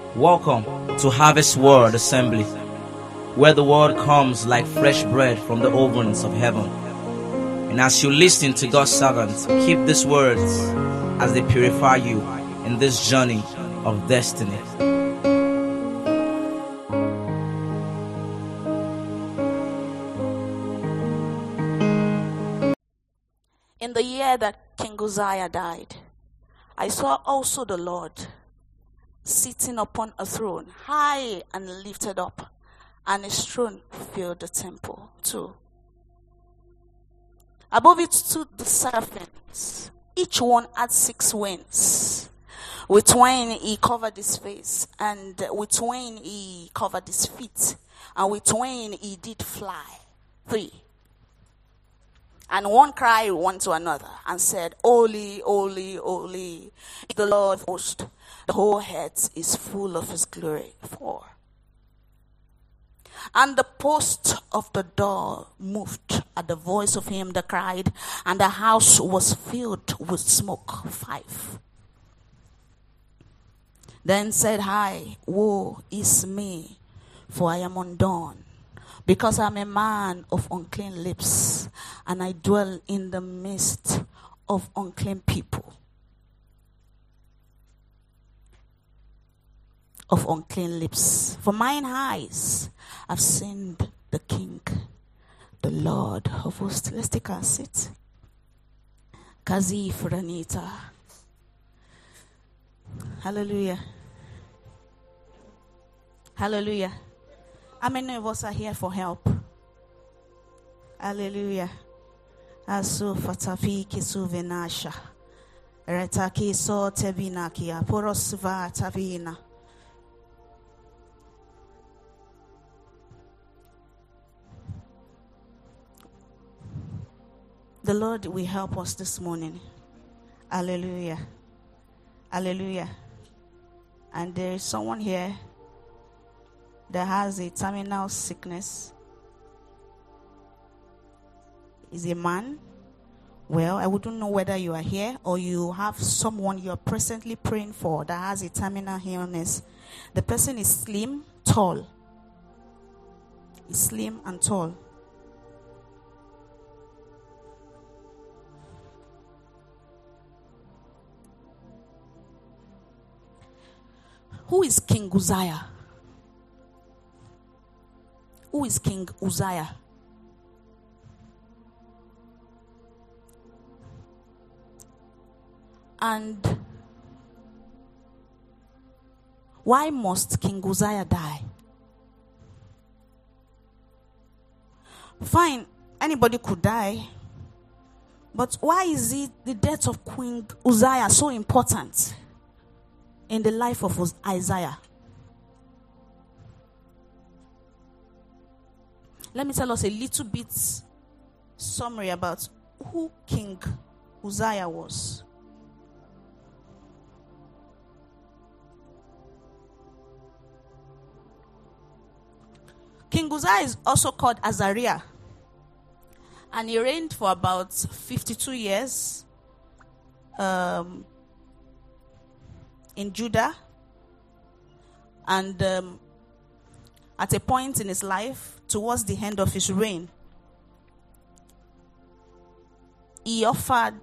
Welcome to Harvest Word Assembly, where the word comes like fresh bread from the ovens of heaven. And as you listen to God's servants, keep these words as they purify you in this journey of destiny. In the year that King Uzziah died, I saw also the Lord sitting upon a throne, high and lifted up, and his throne filled the temple too. Above it stood the seraphims. Each one had 6 wings. With twain he covered his face, and with twain he covered his feet, and with twain he did fly. 3. And one cried one to another and said, Holy, holy, holy, the Lord of hosts, the whole earth is full of his glory. 4. And the post of the door moved at the voice of him that cried, and the house was filled with smoke. 5. Then said I, Woe is me, for I am undone, because I am a man of unclean lips, and I dwell in the midst of unclean people. Of unclean lips. For mine eyes have seen the King, the Lord of hosts. Let's take our seat. Kazi Furanita. Hallelujah. Hallelujah. How many of us are here for help? Hallelujah. Asu fatafi kisu venasha. Retaki so tebinakia. Porosva tavina. The Lord will help us this morning. Hallelujah. Hallelujah. And there is someone here that has a terminal sickness. Is a man. Well, I wouldn't know whether you are here or you have someone you are presently praying for that has a terminal illness. The person is slim, tall. He's slim and tall. Who is King Uzziah? Who is King Uzziah? And why must King Uzziah die? Fine, anybody could die. But why is it the death of King Uzziah so important in the life of Isaiah? Let me tell us a little bit summary about who King Uzziah was. King Uzziah is also called Azariah, and he reigned for about 52 years in Judah, and at a point in his life, towards the end of his reign, he offered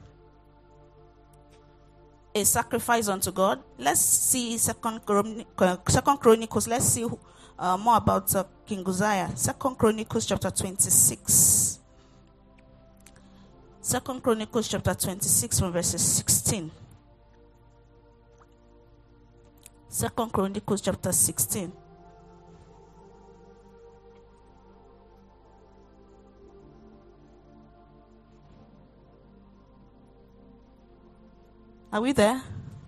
a sacrifice unto God. Let's see Second Chronicles. Let's see more about King Uzziah. 2 Chronicles chapter 26. 2 Chronicles chapter 26 from verses 16. 2 Chronicles chapter 16. Are we there?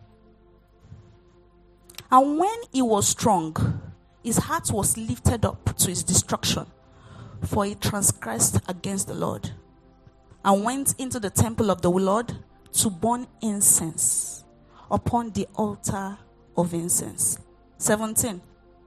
And when he was strong, his heart was lifted up to his destruction, for he transgressed against the Lord, and went into the temple of the Lord to burn incense upon the altar of incense. 17.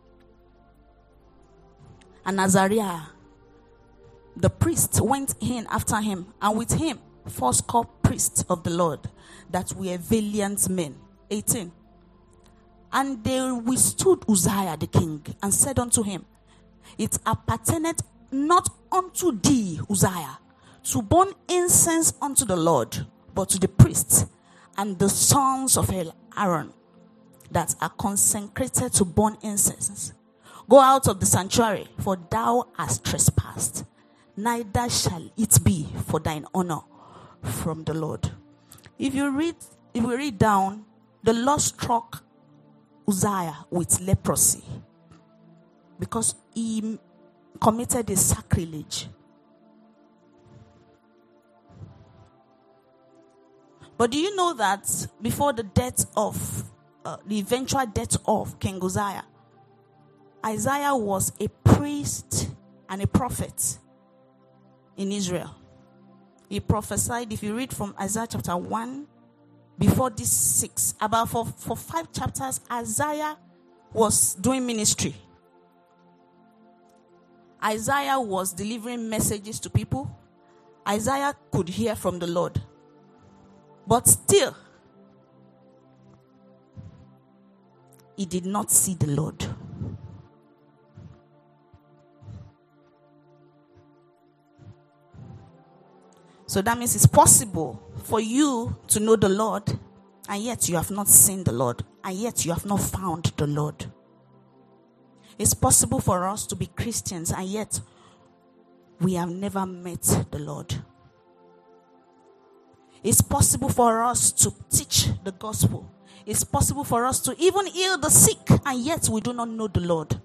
And Azariah, the priest, went in after him, and with him 80 priests of the Lord that were valiant men. 18. And they withstood Uzziah the king, and said unto him, It appertaineth not unto thee, Uzziah, to burn incense unto the Lord, but to the priests and the sons of Aaron that are consecrated to burn incense. Go out of the sanctuary, for thou hast trespassed. Neither shall it be for thine honor from the Lord. If we read down, the Lord struck Uzziah with leprosy because he committed a sacrilege. But do you know that before the eventual death of King Uzziah, Isaiah was a priest and a prophet in Israel. He prophesied, if you read from Isaiah chapter 1, before this 6, about for 5 chapters, Isaiah was doing ministry. Isaiah was delivering messages to people. Isaiah could hear from the Lord. But still, he did not see the Lord. So that means it's possible for you to know the Lord, and yet you have not seen the Lord, and yet you have not found the Lord. It's possible for us to be Christians, and yet we have never met the Lord. It's possible for us to teach the gospel. It's possible for us to even heal the sick, and yet we do not know the Lord.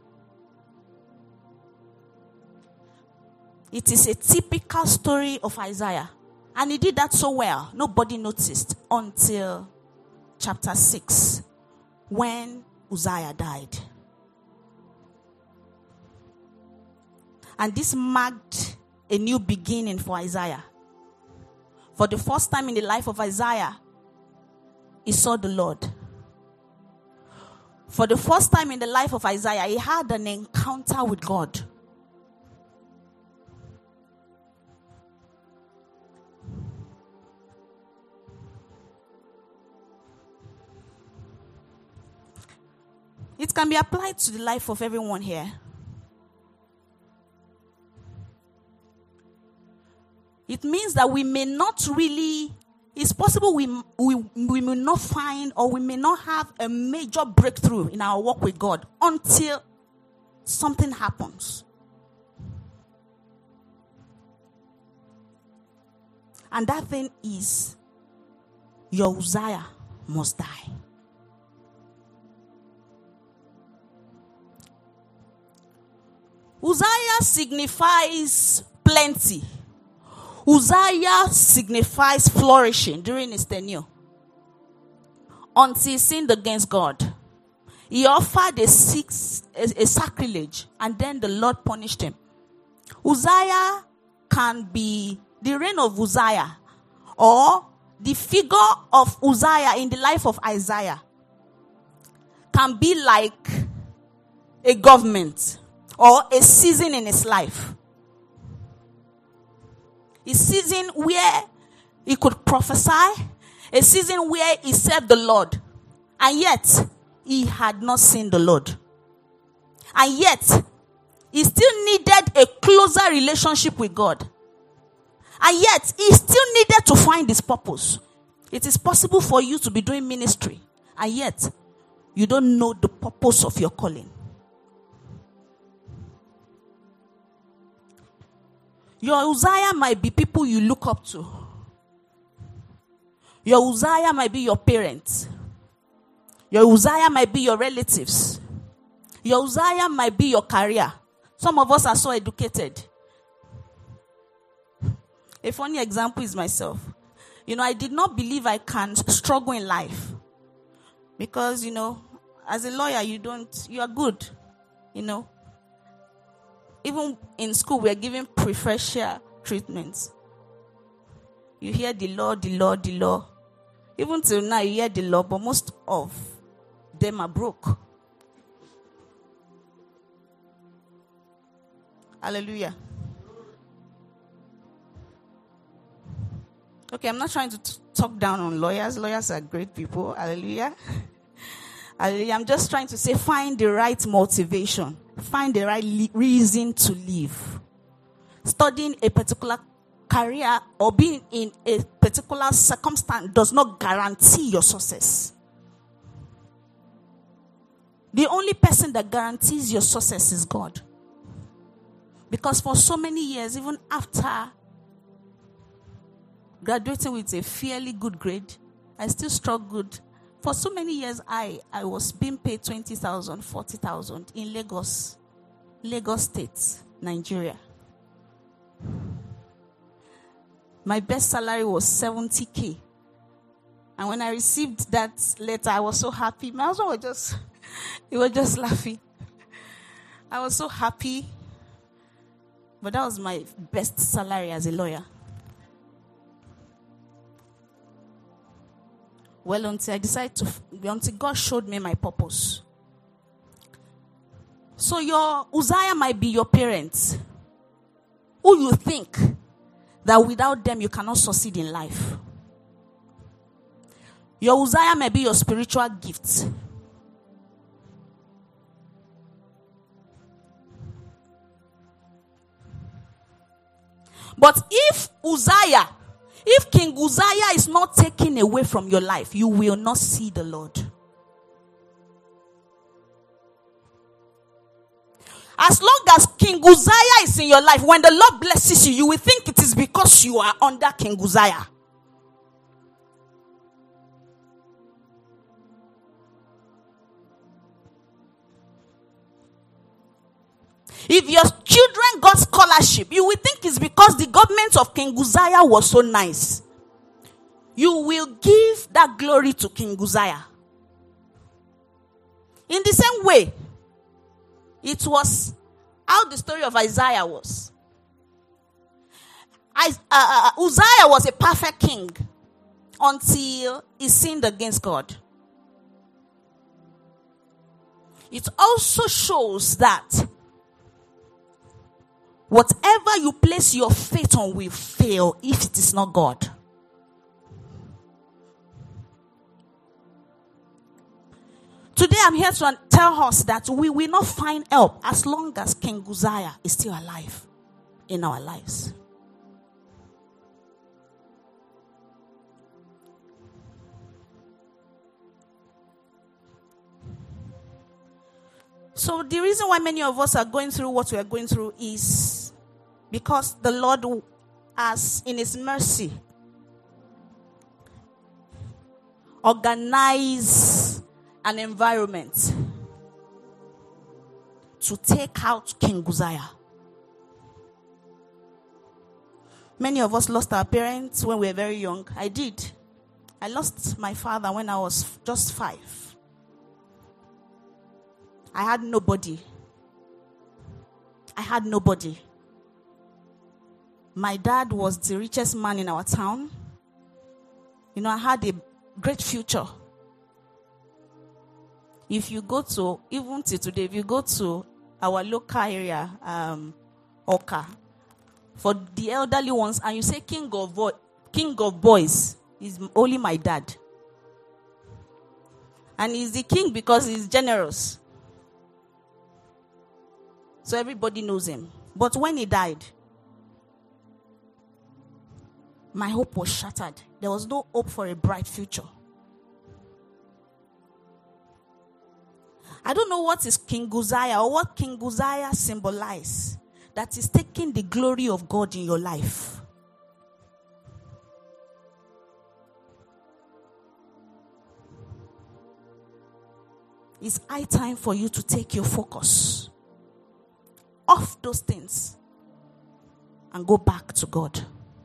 It is a typical story of Isaiah. And he did that so well, nobody noticed until chapter 6, when Uzziah died. And this marked a new beginning for Isaiah. For the first time in the life of Isaiah, he saw the Lord. For the first time in the life of Isaiah, he had an encounter with God. It can be applied to the life of everyone here. It means that we may not really, it's possible we may not find, or we may not have a major breakthrough in our walk with God until something happens. And that thing is, your Uzziah must die. Uzziah signifies plenty. Uzziah signifies flourishing during his tenure. Until he sinned against God. He offered a sacrilege, and then the Lord punished him. Uzziah can be the reign of Uzziah, or the figure of Uzziah in the life of Isaiah can be like a government or a season in his life. A season where he could prophesy, a season where he served the Lord, and yet he had not seen the Lord. And yet he still needed a closer relationship with God. And yet he still needed to find his purpose. It is possible for you to be doing ministry, and yet you don't know the purpose of your calling. Your Uzziah might be people you look up to. Your Uzziah might be your parents. Your Uzziah might be your relatives. Your Uzziah might be your career. Some of us are so educated. A funny example is myself. I did not believe I can struggle in life. Because, as a lawyer, you are good. Even in school, we are given preferential treatments. You hear the law, the law, the law. Even till now, you hear the law, but most of them are broke. Hallelujah. Okay, I'm not trying to talk down on lawyers. Lawyers are great people. Hallelujah. I'm just trying to say, find the right motivation. Find the right reason to live. Studying a particular career or being in a particular circumstance does not guarantee your success. The only person that guarantees your success is God. Because for so many years, even after graduating with a fairly good grade, I still struggled. For so many years, I was being paid 20,000, 40,000 in Lagos State, Nigeria. My best salary was 70K. And when I received that letter, I was so happy. My husband was just laughing. I was so happy. But that was my best salary as a lawyer. Well, until God showed me my purpose. So your Uzziah might be your parents, who you think that without them you cannot succeed in life. Your Uzziah may be your spiritual gifts. But if King Uzziah is not taken away from your life, you will not see the Lord. As long as King Uzziah is in your life, when the Lord blesses you, you will think it is because you are under King Uzziah. If your children got scholarship, you will think it's because the government of King Uzziah was so nice. You will give that glory to King Uzziah. In the same way, it was how the story of Isaiah was. Uzziah was a perfect king until he sinned against God. It also shows that whatever you place your faith on will fail if it is not God. Today I'm here to tell us that we will not find help as long as King Uzziah is still alive in our lives. So the reason why many of us are going through what we are going through is because the Lord has, in His mercy, organized an environment to take out King Uzziah. Many of us lost our parents when we were very young. I did. I lost my father when I was just 5. I had nobody. My dad was the richest man in our town. I had a great future. If you go to, even till today, if you go to our local area, Oka, for the elderly ones, and you say King of Boys, is only my dad. And he's the king because he's generous. So everybody knows him. But when he died, my hope was shattered. There was no hope for a bright future. I don't know what is King Uzziah or what King Uzziah symbolizes that is taking the glory of God in your life. It's high time for you to take your focus off those things and go back to God.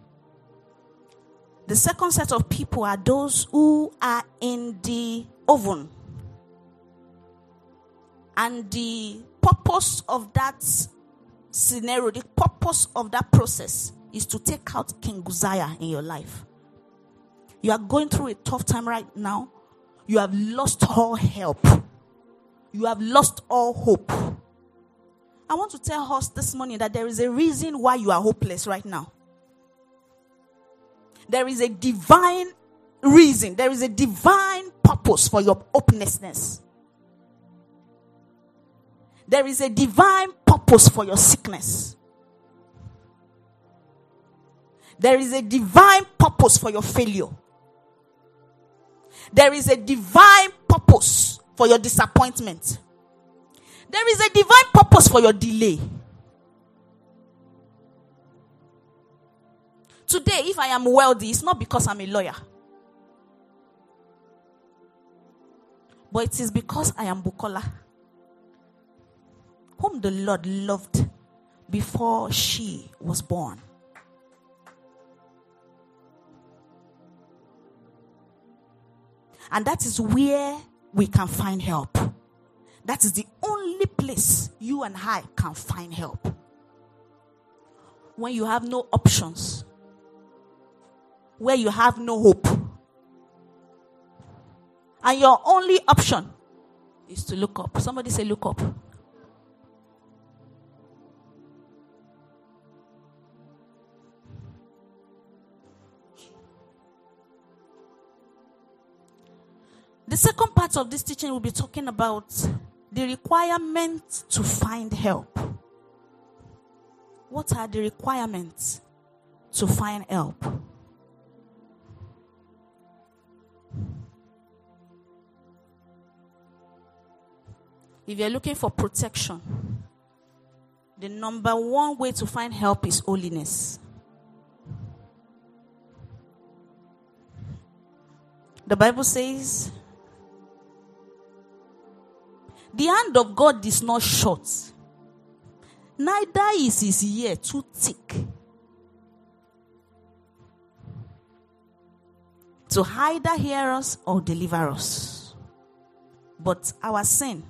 The second set of people are those who are in the oven. And the purpose of that scenario, the purpose of that process is to take out King Uzziah in your life. You are going through a tough time right now. You have lost all help. You have lost all hope. I want to tell us this morning that there is a reason why you are hopeless right now. There is a divine reason. There is a divine purpose for your hopelessness. There is a divine purpose for your sickness. There is a divine purpose for your failure. There is a divine purpose for your disappointment. There is a divine purpose for your delay. Today, if I am wealthy, it's not because I'm a lawyer. But it is because I am Bukola, whom the Lord loved before she was born. And that is where we can find help. That is the only place you and I can find help. When you have no options, where you have no hope, and your only option is to look up. Somebody say, look up. The second part of this teaching will be talking about the requirements to find help. What are the requirements to find help? If you're looking for protection, the number one way to find help is holiness. The Bible says, the hand of God is not short, neither is his ear too thick to either hear us or deliver us. But our sin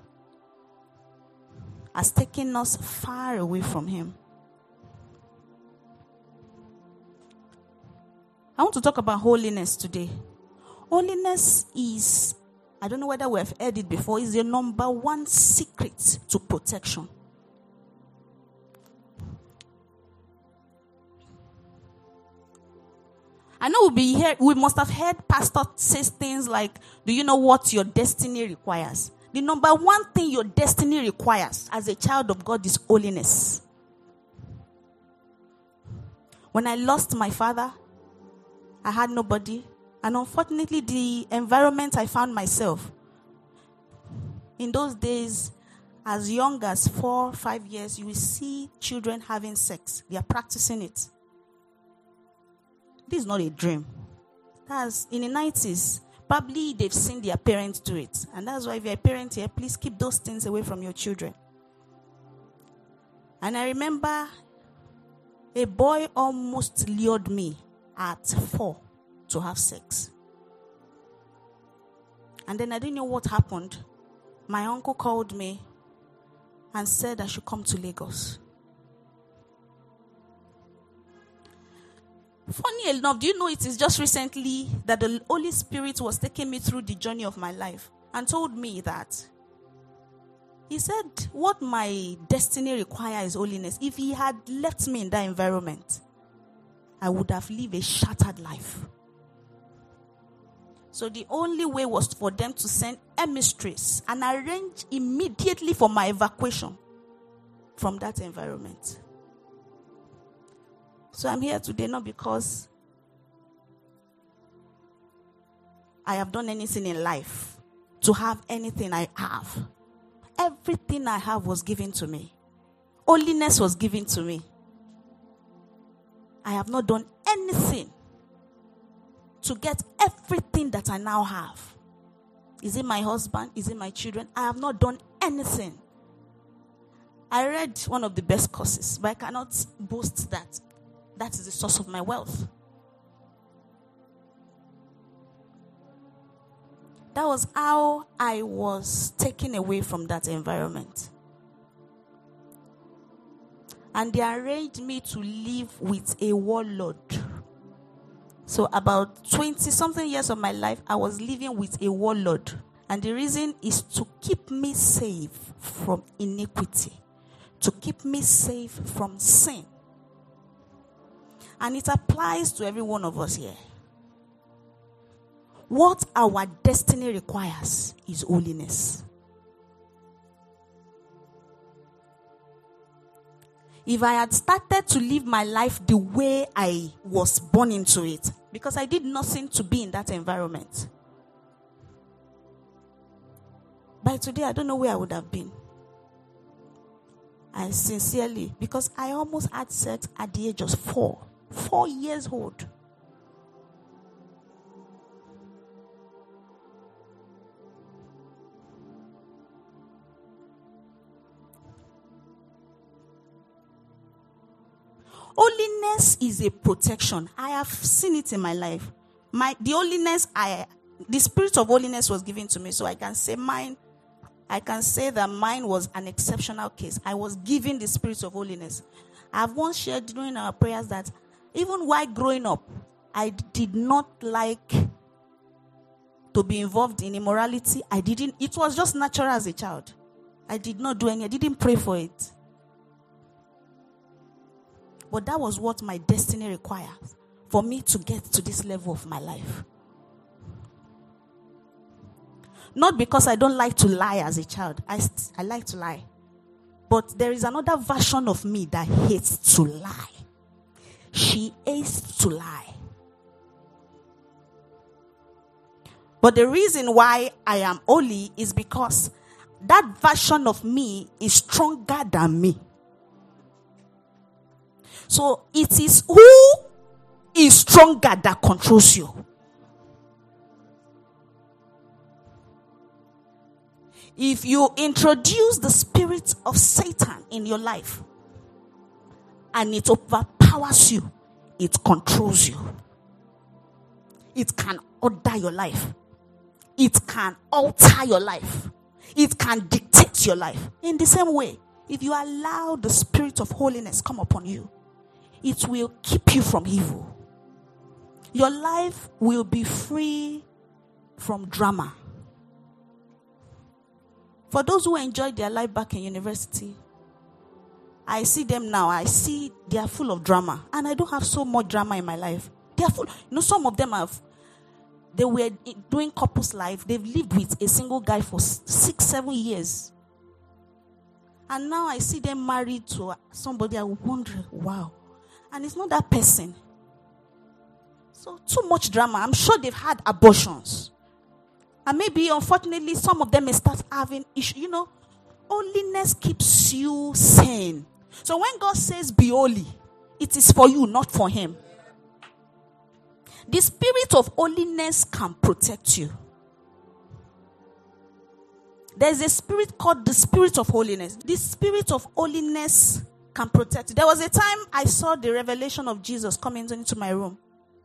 has taken us far away from him. I want to talk about holiness today. Holiness is, I don't know whether we have heard it before, is the number one secret to protection. I know we must have heard pastor say things like, do you know what your destiny requires? The number one thing your destiny requires as a child of God is holiness. When I lost my father, I had nobody. And unfortunately, the environment I found myself, in those days, as young as 4 or 5 years, you will see children having sex. They are practicing it. This is not a dream. That's in the 90s. Probably they've seen their parents do it. And that's why if you're a parent here, please keep those things away from your children. And I remember a boy almost lured me at 4 to have sex. And then I didn't know what happened. My uncle called me and said I should come to Lagos. Funny enough, do you know it is just recently that the Holy Spirit was taking me through the journey of my life and told me that he said what my destiny requires is holiness. If he had left me in that environment, I would have lived a shattered life. So the only way was for them to send emissaries and arrange immediately for my evacuation from that environment. So I'm here today not because I have done anything in life to have anything I have. Everything I have was given to me. Holiness was given to me. I have not done anything to get everything that I now have. Is it my husband? Is it my children? I have not done anything. I read one of the best courses, but I cannot boast that that is the source of my wealth. That was how I was taken away from that environment. And they arranged me to live with a warlord. So about 20-something years of my life, I was living with a warlord. And the reason is to keep me safe from iniquity. To keep me safe from sin. And it applies to every one of us here. What our destiny requires is holiness. if I had started to live my life the way I was born into it, because I did nothing to be in that environment, by today, I don't know where I would have been. I sincerely, because I almost had sex at the age of 4 years old. Holiness is a protection. I have seen it in my life. The spirit of holiness was given to me, so I can say that mine was an exceptional case. I was given the spirit of holiness. I've once shared during our prayers that even while growing up, I did not like to be involved in immorality. It was just natural as a child. I did not do any, I didn't pray for it. But that was what my destiny requires for me to get to this level of my life. Not because I don't like to lie as a child. I like to lie. But there is another version of me that hates to lie. She hates to lie. But the reason why I am holy is because that version of me is stronger than me. So it is who is stronger that controls you. If you introduce the spirit of Satan in your life and it overpowers you, it controls you. It can order your life. It can alter your life. It can dictate your life. In the same way, if you allow the spirit of holiness come upon you, it will keep you from evil. Your life will be free from drama. For those who enjoyed their life back in university, I see them now. I see they are full of drama. And I don't have so much drama in my life. They are full. Some of them they were doing couples life. They've lived with a single guy for 6-7 years. And now I see them married to somebody. I wonder, wow. And it's not that person. So too much drama. I'm sure they've had abortions. And maybe, unfortunately, some of them may start having issues. Holiness keeps you sane. So when God says be holy, it is for you, not for him. The spirit of holiness can protect you. There's a spirit called the spirit of holiness. The spirit of holiness can protect you. There was a time I saw the revelation of Jesus coming into my room.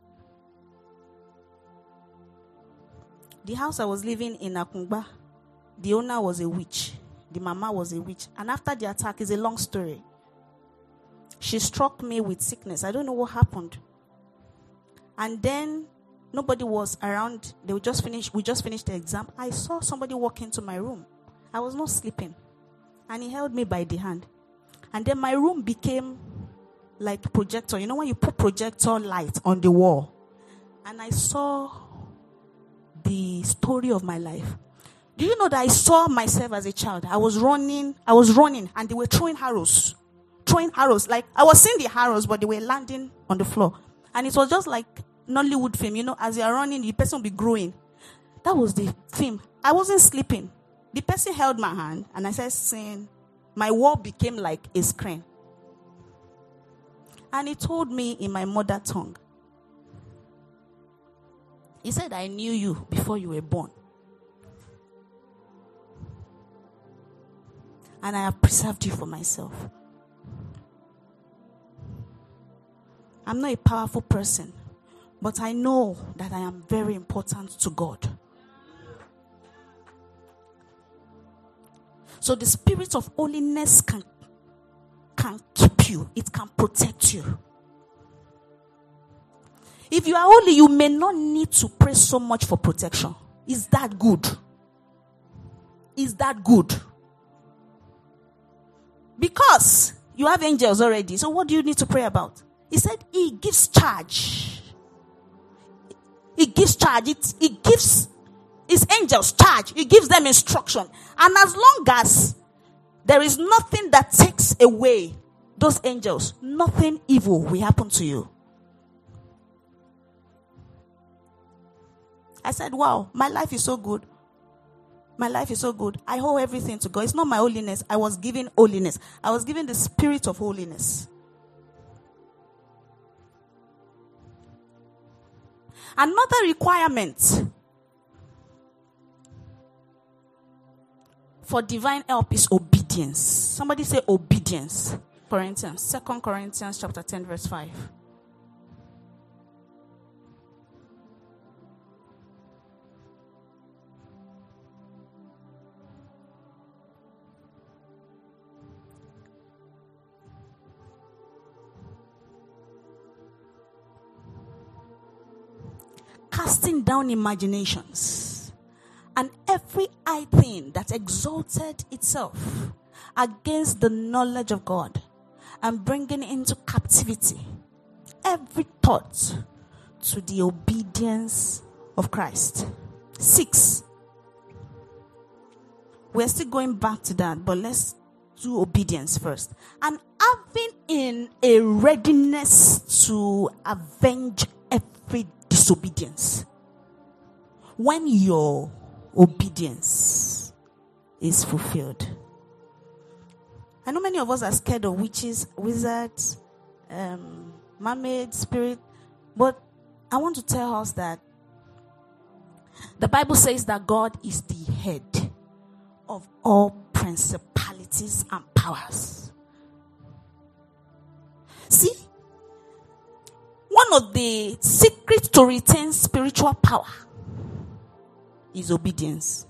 The house I was living in Akungba, the owner was a witch. The mama was a witch. And after the attack, it's a long story. She struck me with sickness. I don't know what happened. And then nobody was around. We just finished the exam. I saw somebody walk into my room. I was not sleeping. And he held me by the hand. And then my room became like projector. You know when you put projector light on the wall? And I saw the story of my life. Do you know that I saw myself as a child? I was running, and they were throwing arrows. Like, I was seeing the arrows, but they were landing on the floor. And it was just like Nollywood film, as you're running, the person will be growing. That was the film. I wasn't sleeping. The person held my hand, and I started saying, my wall became like a screen. And he told me in my mother tongue. He said, I knew you before you were born. And I have preserved you for myself. I'm not a powerful person, but I know that I am very important to God. So the spirit of holiness can keep you. It can protect you. If you are holy, you may not need to pray so much for protection. Is that good? Is that good? Because you have angels already. So what do you need to pray about? He said he gives charge. He gives charge. He gives his angels charge. He gives them instruction. And as long as there is nothing that takes away those angels, nothing evil will happen to you. I said, wow, my life is so good. My life is so good. I owe everything to God. It's not my holiness. I was given holiness. I was given the spirit of holiness. Another requirement for divine help is obedience. Somebody say obedience. 2 Corinthians chapter 10 verse 5. Casting down imaginations and every high thing that exalted itself against the knowledge of God, and bringing into captivity every thought to the obedience of Christ. 6. We're still going back to that, but let's do obedience first. And having in a readiness to avenge every disobedience when your obedience is fulfilled. I know many of us are scared of witches, wizards, mermaid, spirit, but I want to tell us that the Bible says that God is the head of all principalities and powers. See, one of the secrets to retain spiritual power is obedience.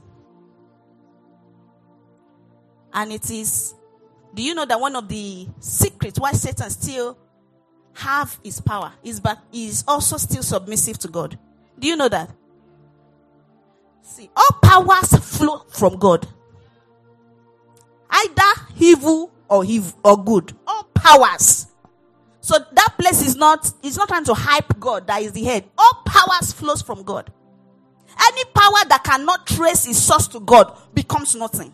And it is, do you know that one of the secrets why Satan still have his power is also still submissive to God? Do you know that? See, all powers flow from God. Either evil or good. All powers. So that place is not trying to hype God that is the head. All powers flows from God. Any power that cannot trace its source to God becomes nothing.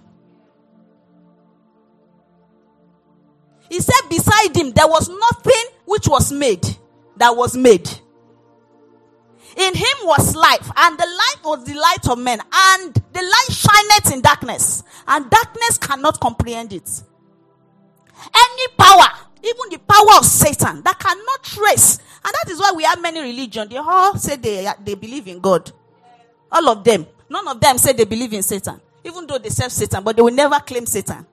He said beside him there was nothing which was made that was made. In him was life, and the life was the light of men, and the light shineth in darkness, and darkness cannot comprehend it. Any power, even the power of Satan, that cannot trace, and that is why we have many religions. They all say they believe in God. All of them. None of them say they believe in Satan, even though they serve Satan, but they will never claim Satan.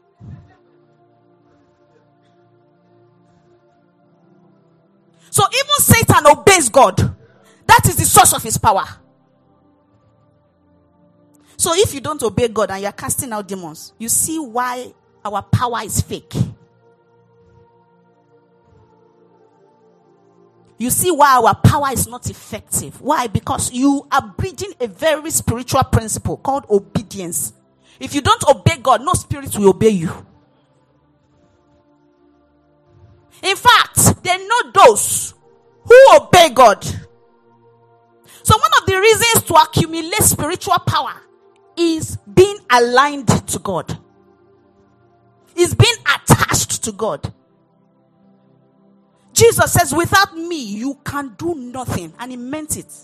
So even Satan obeys God. That is the source of his power. So if you don't obey God and you are casting out demons, you see why our power is fake. You see why our power is not effective. Why? Because you are breaching a very spiritual principle called obedience. If you don't obey God, no spirit will obey you. In fact, they know those who obey God. So one of the reasons to accumulate spiritual power is being aligned to God. Is being attached to God. Jesus says, without me, you can do nothing. And he meant it.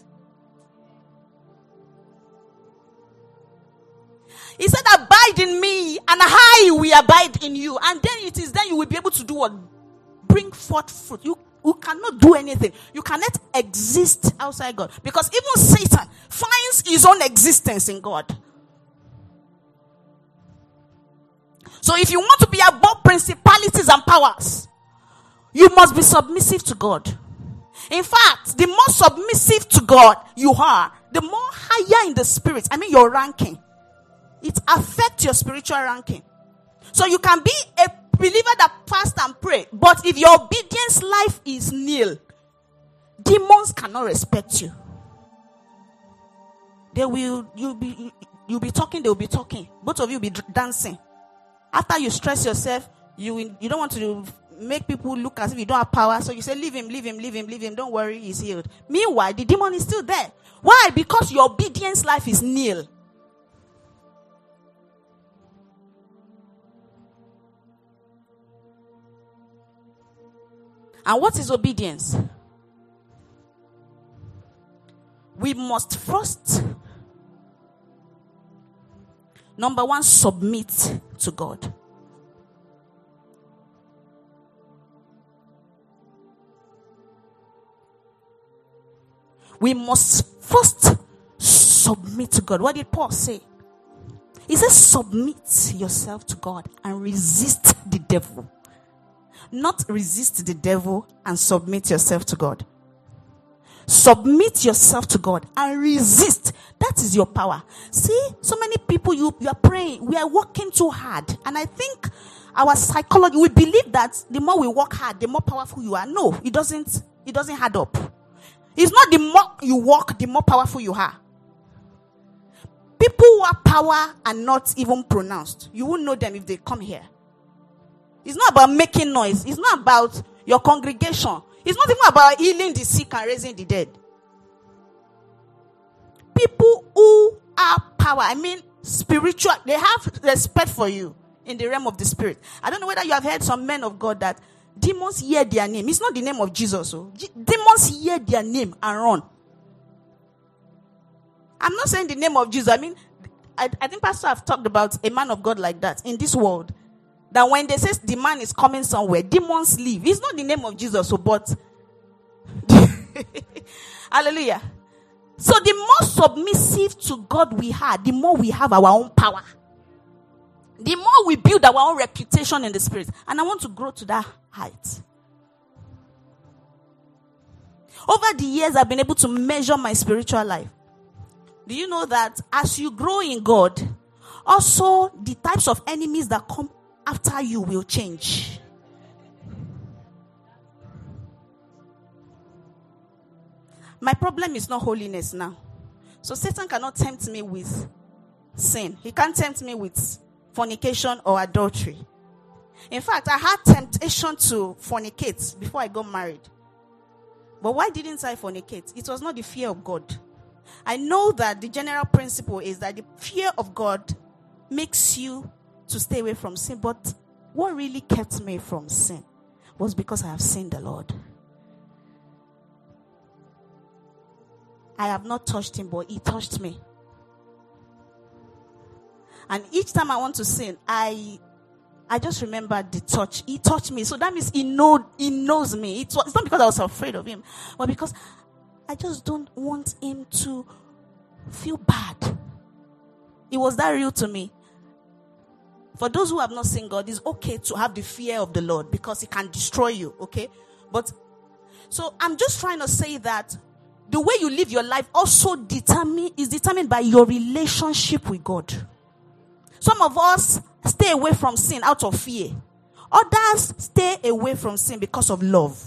He said, abide in me, and I will abide in you. And then it is then you will be able to do what? Bring forth fruit. You cannot do anything. You cannot exist outside God. Because even Satan finds his own existence in God. So if you want to be above principalities and powers, you must be submissive to God. In fact, the more submissive to God you are, the more higher in the spirit, your ranking. It affects your spiritual ranking. So you can be a believer that fast and pray, but if your obedience life is nil, demons cannot respect you. You'll be talking, they'll be talking. Both of you will be dancing. After you stress yourself, you don't want to make people look as if you don't have power, so you say, leave him, don't worry, he's healed. Meanwhile, the demon is still there. Why? Because your obedience life is nil. And what is obedience? We must first, number one, submit to God. We must first submit to God. What did Paul say? He says, submit yourself to God and resist the devil. Not resist the devil and submit yourself to God. Submit yourself to God and resist. That is your power. See, so many people, you are praying. We are working too hard. And I think our psychology, we believe that the more we work hard, the more powerful you are. No, it doesn't add up. It's not the more you work, the more powerful you are. People who have power are not even pronounced. You won't know them if they come here. It's not about making noise. It's not about your congregation. It's not even about healing the sick and raising the dead. People who have power, I mean spiritual, they have respect for you in the realm of the spirit. I don't know whether you have heard some men of God that demons hear their name. It's not the name of Jesus. So demons hear their name and run. I'm not saying the name of Jesus. I mean, I think Pastor have talked about a man of God like that in this world. That when they say the man is coming somewhere, demons leave. It's not the name of Jesus, so but hallelujah. So the more submissive to God we are, the more we have our own power. The more we build our own reputation in the spirit. And I want to grow to that height. Over the years, I've been able to measure my spiritual life. Do you know that as you grow in God, also the types of enemies that come after you will change? My problem is not holiness now. So Satan cannot tempt me with sin. He can't tempt me with fornication or adultery. In fact, I had temptation to fornicate before I got married. But why didn't I fornicate? It was not the fear of God. I know that the general principle is that the fear of God makes you to stay away from sin. But what really kept me from sin was because I have seen the Lord. I have not touched him, but he touched me. And each time I want to sin, I just remember the touch. He touched me. So that means he knows me. It's not because I was afraid of him, but because I just don't want him to feel bad. It was that real to me. For those who have not seen God, it's okay to have the fear of the Lord because he can destroy you, okay? But, so I'm just trying to say that the way you live your life also is determined by your relationship with God. Some of us stay away from sin out of fear. Others stay away from sin because of love.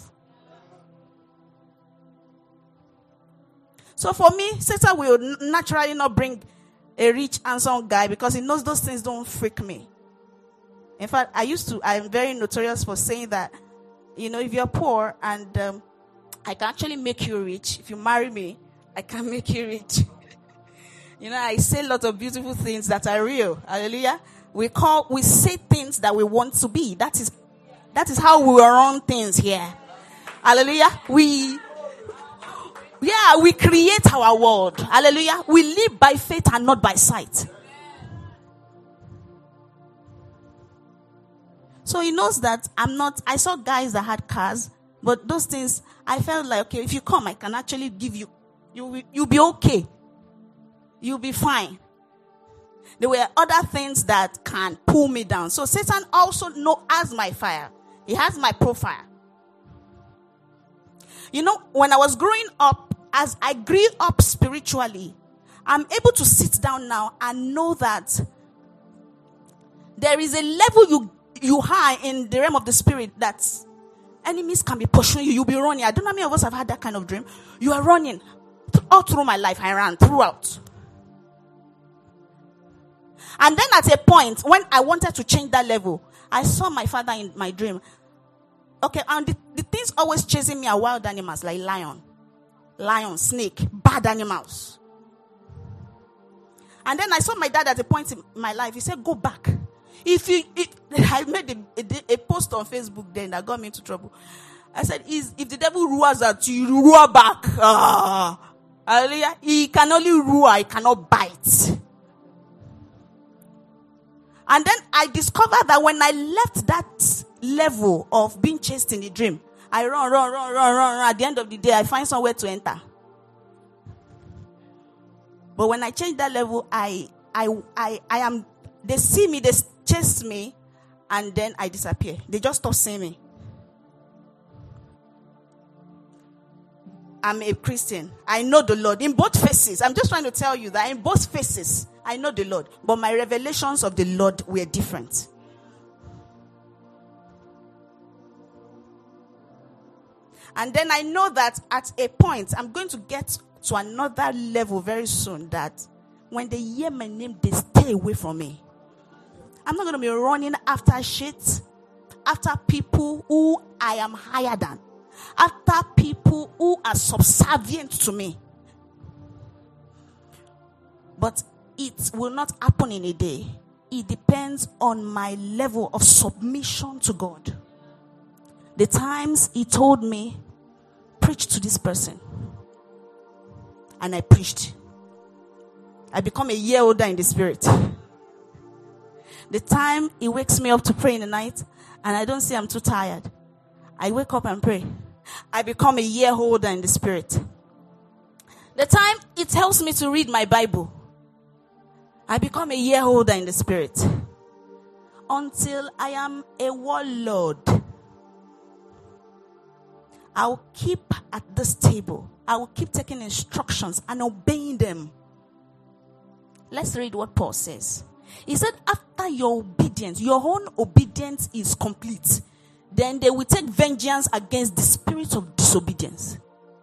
So for me, Satan will naturally not bring a rich, handsome guy because he knows those things don't freak me. In fact, I'm very notorious for saying that, if you're poor and I can actually make you rich. If you marry me, I can make you rich. I say a lot of beautiful things that are real. Hallelujah. We say things that we want to be. That is how we run things here. Hallelujah. We create our world. Hallelujah. We live by faith and not by sight. So he knows that I saw guys that had cars, but those things, I felt like, okay, if you come, I can actually give you, you'll be okay. You'll be fine. There were other things that can pull me down. So Satan also has my fire. He has my profile. When I was growing up, as I grew up spiritually, I'm able to sit down now and know that there is a level you are in the realm of the spirit that enemies can be pursuing you. You'll be running. I don't know how many of us have had that kind of dream. You are running. All through my life, I ran throughout. And then at a point, when I wanted to change that level, I saw my father in my dream. Okay, and the things always chasing me are wild animals like lion, snake, bad animals. And then I saw my dad at a point in my life. He said, go back. I made a post on Facebook then that got me into trouble. I said, if the devil roars at you, you roar back. Hallelujah. He can only roar, he cannot bite. And then I discovered that when I left that level of being chased in the dream, I run. At the end of the day, I find somewhere to enter. But when I change that level, I am, they see me, they chase me, and then I disappear. They just stop seeing me. I'm a Christian. I know the Lord. In both faces, I'm just trying to tell you that in both faces, I know the Lord. But my revelations of the Lord were different. And then I know that at a point, I'm going to get to another level very soon, that when they hear my name, they stay away from me. I'm not going to be running after shit, after people who I am higher than, after people who are subservient to me. But it will not happen in a day. It depends on my level of submission to God. The times he told me, preach to this person. And I preached. I become a year older in the spirit. The time he wakes me up to pray in the night, and I don't say I'm too tired, I wake up and pray. I become a year older in the spirit. The time it helps me to read my Bible, I become a year older in the spirit. Until I am a warlord. I'll keep at this table. I will keep taking instructions and obeying them. Let's read what Paul says. He said, after your obedience, your own obedience is complete, then they will take vengeance against the spirit of disobedience.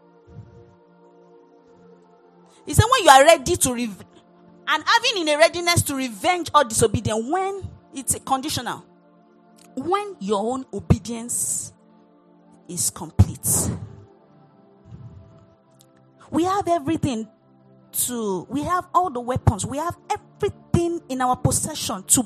He said, when you are ready to and having in a readiness to revenge all disobedience, when it's a conditional, when your own obedience is complete. We have everything we have all the weapons, we have everything in our possession to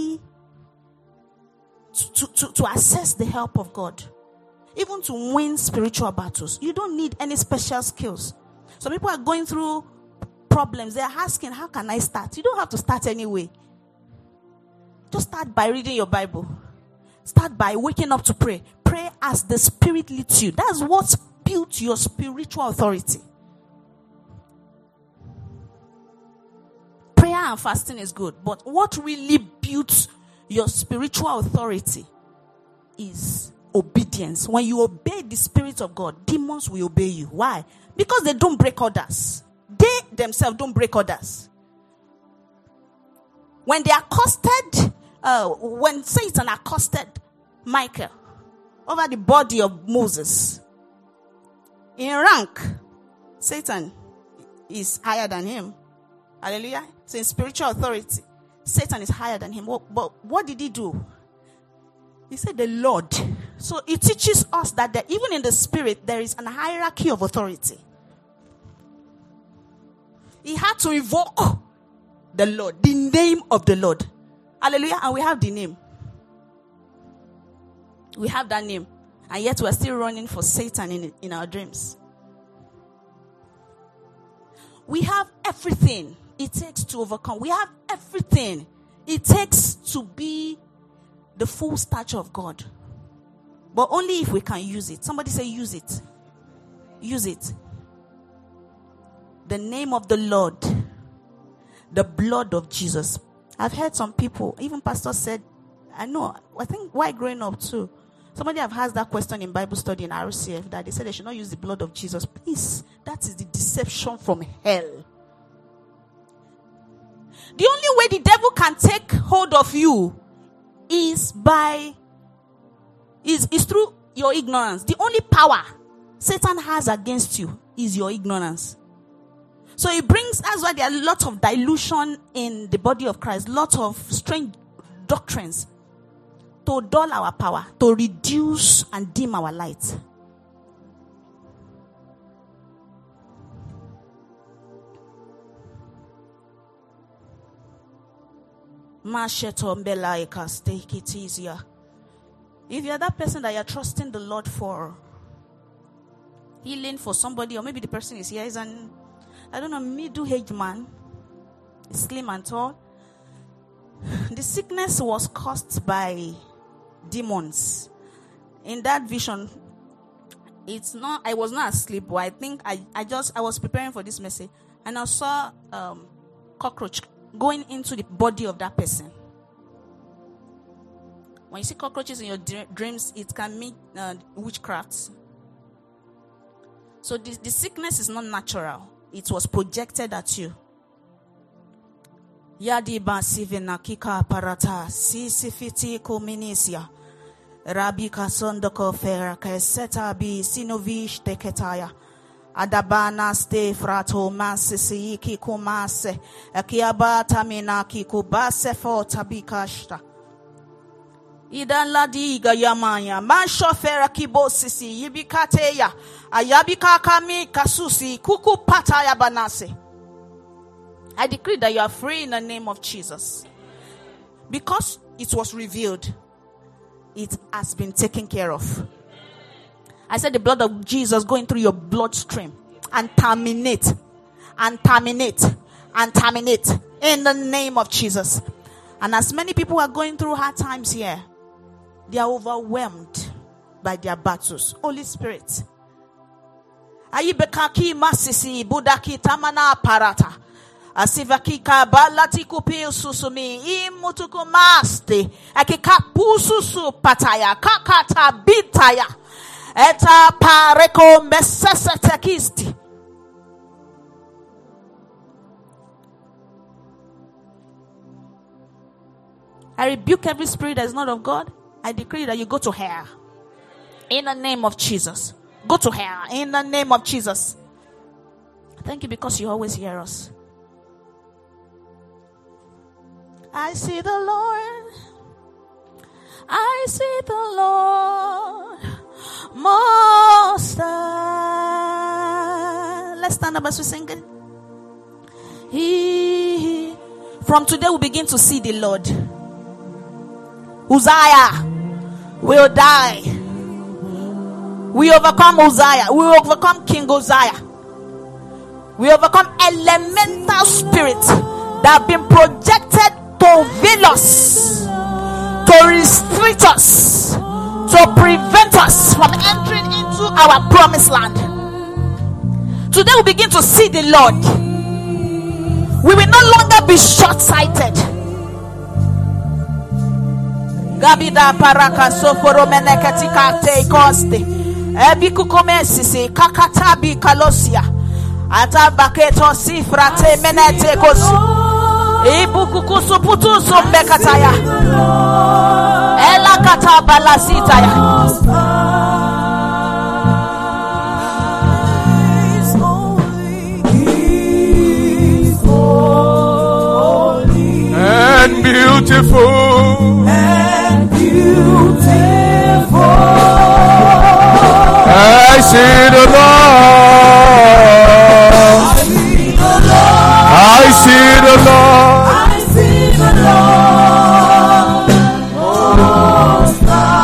access the help of God. Even to win spiritual battles. You don't need any special skills. Some people are going through problems. They're asking, how can I start? You don't have to start anyway. Just start by reading your Bible. Start by waking up to pray. Pray as the Spirit leads you. That's what built your spiritual authority. Prayer and fasting is good, but what really builds your spiritual authority is obedience. When you obey the Spirit of God, demons will obey you. Why? Because they don't break orders. They themselves don't break orders. When they accosted, when Satan accosted Michael over the body of Moses, in rank, Satan is higher than him. Hallelujah. So in spiritual authority, Satan is higher than him. But what did he do? He said the Lord. So it teaches us that even in the spirit, there is a hierarchy of authority. He had to invoke the Lord, the name of the Lord. Hallelujah. And we have the name. We have that name. And yet we're still running for Satan in our dreams. We have everything it takes to overcome. We have everything it takes to be the full stature of God. But only if we can use it. Somebody say use it. Use it. The name of the Lord. The blood of Jesus. I've heard some people, even pastor said, I think while growing up too, somebody have asked that question in Bible study in RCF, that they said they should not use the blood of Jesus. Please, that is the deception from hell. The only way the devil can take hold of you is through your ignorance. The only power Satan has against you is your ignorance. So that's why there are lots of dilution in the body of Christ, lots of strange doctrines to dull our power, to reduce and dim our light. Take it easier. If you're that person that you're trusting the Lord for healing for somebody, or maybe the person is here, is an, I don't know, middle-aged man, slim and tall. The sickness was caused by demons. In that vision, it's not, I was not asleep, but I think I was preparing for this message, and I saw cockroach going into the body of that person. When you see cockroaches in your dreams, it can mean witchcraft. So the sickness is not natural. It was projected at you. Yadiba sivena kika parata sisifiti kominisia rabika sondoko fera keseta bi sinovish teketaya adabana ste frato masisi ki kumase akiabata minaki kubase fo tabikashta idan ladiga yamanya mansho fera kibosisi yibikateya ayabika kami kasusi kuku pataya banase. I decree that you are free in the name of Jesus. Because it was revealed, it has been taken care of. I said the blood of Jesus going through your bloodstream and terminate in the name of Jesus. And as many people are going through hard times here, they are overwhelmed by their battles. Holy Spirit. Ayibekaki masisi budaki tamana parata. Asivaki kabalati kupil susumi imutuku maste akikapu susu pataya kakata bitaya eta pareko mesesetekisti. I rebuke every spirit that is not of God. I decree that you go to hell in the name of Jesus. Go to hell in the name of Jesus. Thank you because you always hear us. I see the Lord. I see the Lord Most High. Let's stand up as we sing it. From today we begin to see the Lord. Uzziah will die. We overcome Uzziah. We overcome King Uzziah. We overcome elemental spirits that have been projected to veil us, to restrict us, to prevent us from entering into our promised land. Today we begin to see the Lord. We will no longer be short-sighted. Gabida paraka soforo menekatika te koste ebikukome sisi kakatabi kalosia atabaketo sifrate menete kosi ibukukusu putusu mbekataya ela katabalasitaya. And beautiful. I see the Lord. I see the Lord. I see the Lord. Most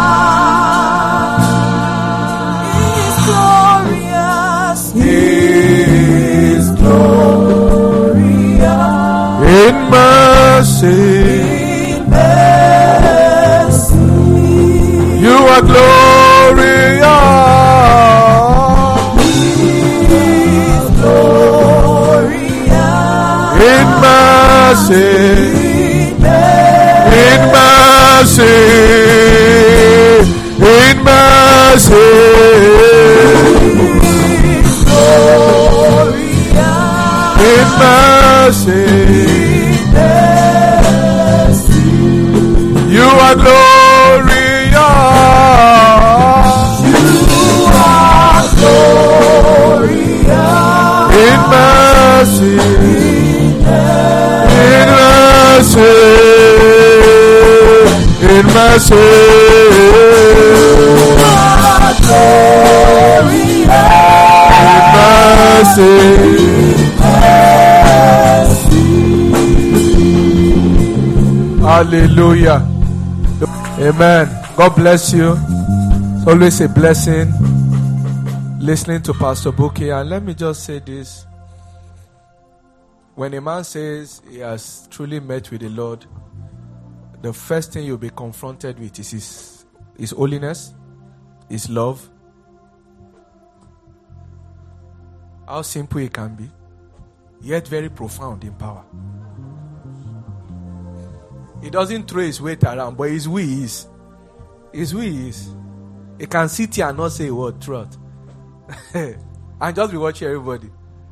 High. He is glorious. In mercy. You are glorious. In mercy. In mercy. In mercy. In mercy. You are glorious. In mercy, in mercy, in mercy, hallelujah. Amen. God bless you. It's always a blessing listening to Pastor Buki, and let me just say this. When a man says he has truly met with the Lord, the first thing you'll be confronted with is his holiness, his love, how simple it can be, yet very profound in power. He doesn't throw his weight around, but his will is. His will is. He can sit here and not say a word throughout. And just be watching everybody.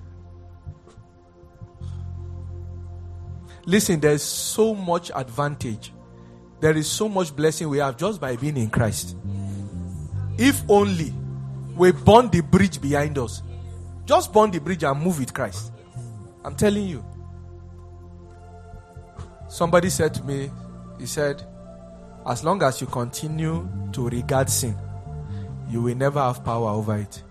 Listen, there's so much advantage. There is so much blessing we have just by being in Christ. If only we burn the bridge behind us. Just burn the bridge and move with Christ. I'm telling you. Somebody said to me, he said, as long as you continue to regard sin, you will never have power over it.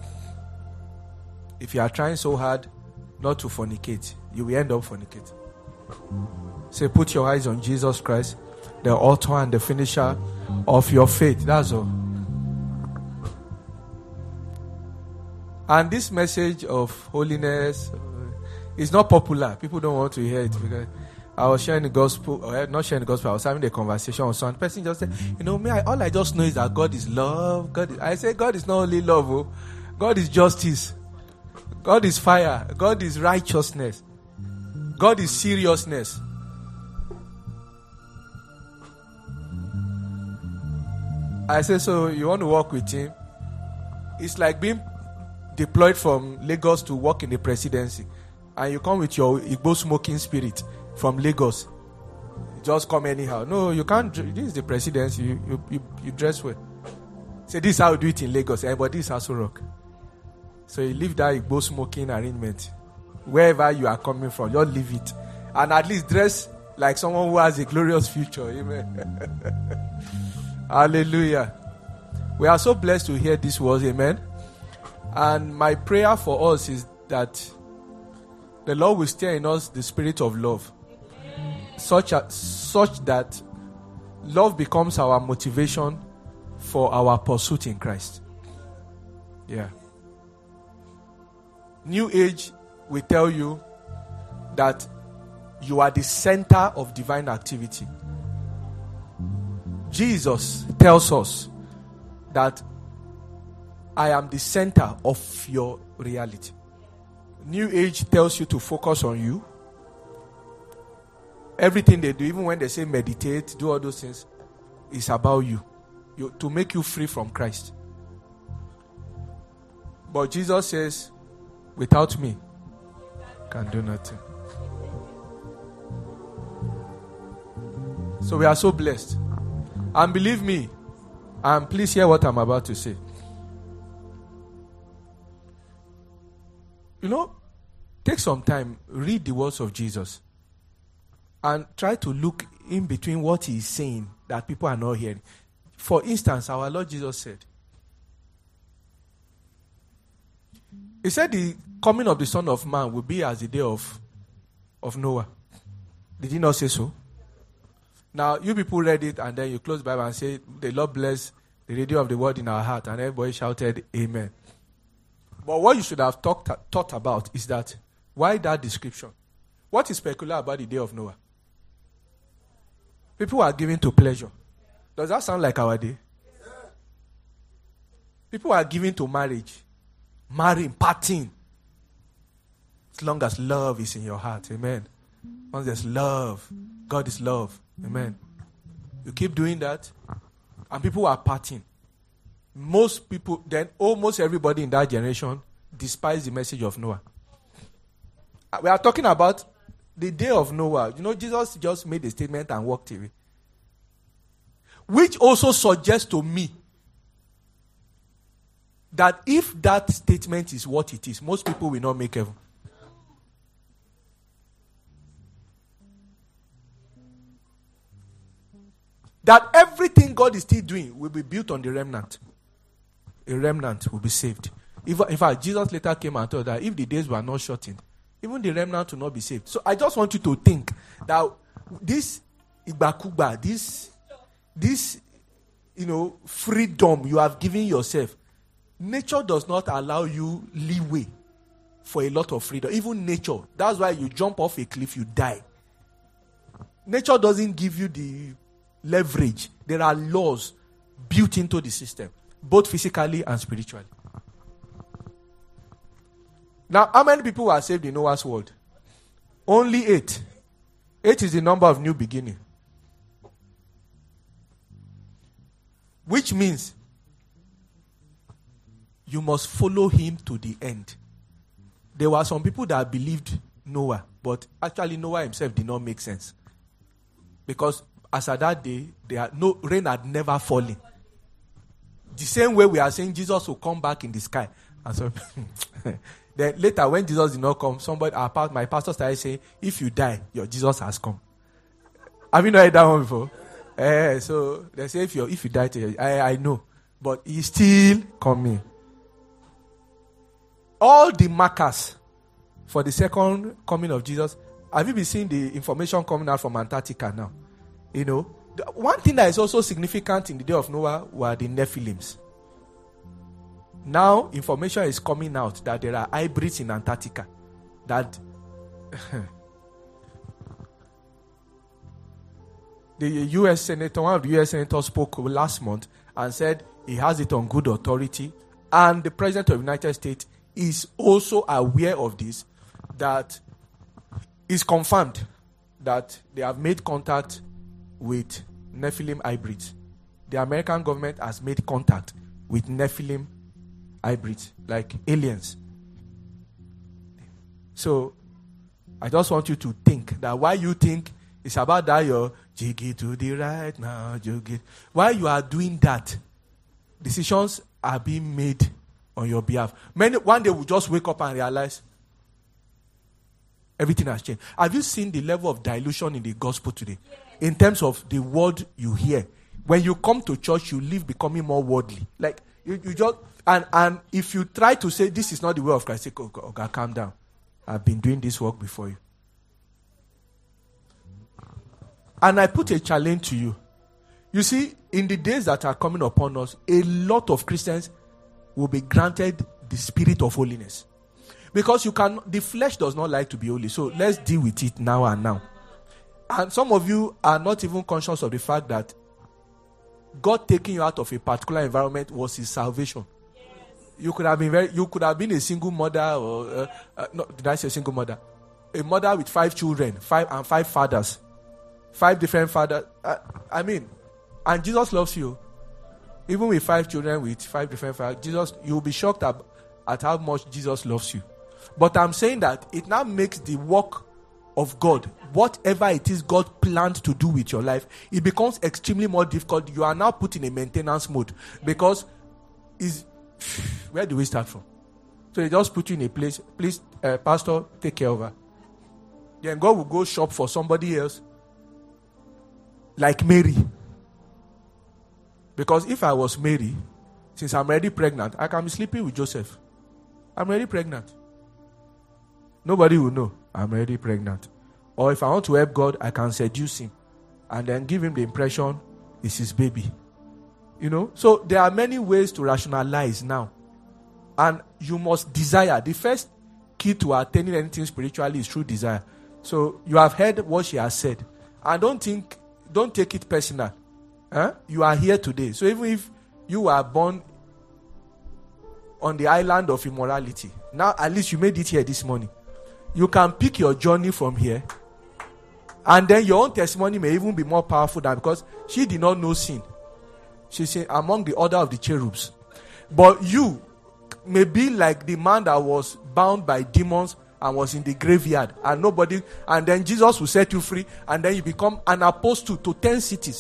If you are trying so hard not to fornicate, you will end up fornicating. Say, put your eyes on Jesus Christ, the author and the finisher of your faith. That's all. And this message of holiness is not popular. People don't want to hear it because I was sharing the gospel, or not sharing the gospel, I was having a conversation with some person just said, all I just know is that God is love. I say God is not only love, oh. God is justice. God is fire. God is righteousness. God is seriousness. I say, so you want to work with him? It's like being deployed from Lagos to work in the presidency. And you come with your Igbo smoking spirit from Lagos. You just come anyhow. No, you can't. This is the presidency. You dress well. Say, this is how we do it in Lagos. But this is Aso Rock. So you leave that Igbo smoking arrangement. Wherever you are coming from, just leave it. And at least dress like someone who has a glorious future. Amen. Hallelujah. We are so blessed to hear these words. Amen. And my prayer for us is that the Lord will stir in us the spirit of love. Such that love becomes our motivation for our pursuit in Christ. Yeah. New Age will tell you that you are the center of divine activity. Jesus tells us that I am the center of your reality. New Age tells you to focus on you. Everything they do, even when they say meditate, do all those things, is about you to make you free from Christ. But Jesus says, without me, can do nothing. So we are so blessed. And believe me, and please hear what I'm about to say. Take some time, read the words of Jesus, and try to look in between what he is saying that people are not hearing. For instance, our Lord Jesus said, he said the coming of the Son of Man will be as the day of Noah. Did he not say so? Now, you people read it and then you close the Bible and say, the Lord bless the radio of the word in our heart. And everybody shouted, amen. But what you should have thought about is that, why that description? What is peculiar about the day of Noah? People are given to pleasure. Does that sound like our day? People are given to marriage. Marrying, partying. As long as love is in your heart. Amen. Once there's love, God is love. Amen. You keep doing that, and people are partying. Most people, then almost everybody in that generation despise the message of Noah. We are talking about the day of Noah. Jesus just made a statement and walked away. Which also suggests to me that if that statement is what it is, most people will not make heaven. That everything God is still doing will be built on the remnant. A remnant will be saved. In fact, Jesus later came and told that if the days were not shortened, even the remnant will not be saved. So I just want you to think that this Igbakuba, this freedom you have given yourself, nature does not allow you leeway for a lot of freedom. Even nature. That's why you jump off a cliff, you die. Nature doesn't give you the leverage. There are laws built into the system, both physically and spiritually. Now, how many people were saved in Noah's world? Only 8. 8 is the number of new beginning. Which means you must follow him to the end. There were some people that believed Noah, but actually Noah himself did not make sense. Because as at that day, rain had never fallen. The same way we are saying Jesus will come back in the sky. And so then later when Jesus did not come, my pastor started saying, if you die, your Jesus has come. Have you not heard that one before? So they say if you die today, I know. But he's still coming. All the markers for the second coming of Jesus. Have you been seeing the information coming out from Antarctica now? You know, one thing that is also significant in the day of Noah were the Nephilims. Now, information is coming out that there are hybrids in Antarctica. That the U.S. Senator, one of the U.S. senators spoke last month and said he has it on good authority. And the President of the United States is also aware of this, that is confirmed that they have made contact with Nephilim hybrids. The American government has made contact with Nephilim hybrids, like aliens. So, I just want you to think that while you think it's about that your jiggy to the right now, jiggy. While you are doing that, decisions are being made on your behalf. One day we'll just wake up and realize everything has changed. Have you seen the level of dilution in the gospel today? In terms of the word you hear. When you come to church, you live becoming more worldly. Like, you just, and if you try to say, this is not the way of Christ, say, okay, calm down. I've been doing this work before you. And I put a challenge to you. You see, in the days that are coming upon us, a lot of Christians will be granted the spirit of holiness. Because the flesh does not like to be holy. So let's deal with it now and now. And some of you are not even conscious of the fact that God taking you out of a particular environment was his salvation. Yes. You could have been a single mother, or did I say single mother? A mother with 5 children, 5 fathers, 5 different fathers. And Jesus loves you. Even with 5 children with 5 different fathers, you'll be shocked at how much Jesus loves you. But I'm saying that it now makes the work of God, whatever it is God planned to do with your life, it becomes extremely more difficult. You are now put in a maintenance mode, because where do we start from? So they just put you in a place. Please, pastor, take care of her. Then God will go shop for somebody else, like Mary. Because if I was Mary, since I'm already pregnant, I can be sleeping with Joseph. I'm already pregnant. Nobody will know I'm already pregnant. Or if I want to help God, I can seduce him and then give him the impression it's his baby. You know? So there are many ways to rationalize now. And you must desire. The first key to attaining anything spiritually is through desire. So you have heard what she has said. And don't take it personal. You are here today. So even if you were born on the island of immorality, now at least you made it here this morning. You can pick your journey from here. And then your own testimony may even be more powerful than, because she did not know sin. She's among the order of the cherubs. But you may be like the man that was bound by demons and was in the graveyard, and then Jesus will set you free, and then you become an apostle to 10 cities.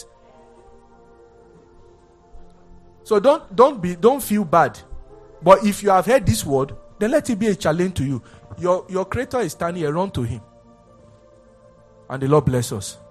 So don't feel bad. But if you have heard this word, then let it be a challenge to you. Your Creator is standing here, run to him. And the Lord bless us.